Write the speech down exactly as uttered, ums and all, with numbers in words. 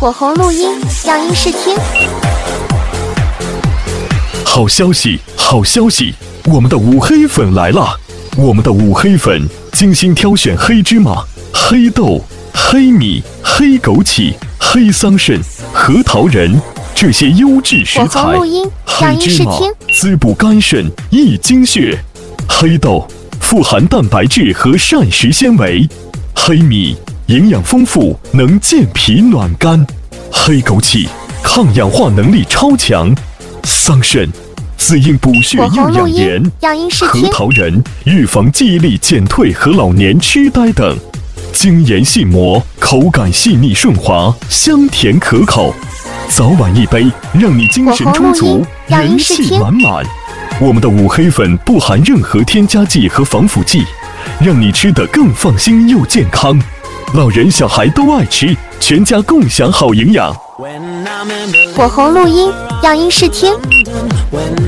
火候录音，样音试听。 好消息，好消息！我们的五黑粉来啦！我们的五黑粉精心挑选黑芝麻、黑豆、黑米、黑枸杞、黑桑葚、核桃仁这些优质食材。 火候录音， 黑样音试芝麻听。 滋补肝肾，益精血；黑豆富含蛋白质和膳食纤维；黑米营养丰富，能健脾暖肝；黑枸杞抗氧化能力超强；桑葚滋阴补血火候又养录音颜；， 样音试核听。 桃仁预防记忆力减退和老年痴呆等。精研细磨，口感细腻顺滑，香甜可口。早晚一杯，让你精神充足火候录音，样元气音试听满满。我们的五黑粉不含任何添加剂和防腐剂，让你吃得更放心又健康。老人小孩都爱吃，全家共享好营养。 火候录音，样音试听。 When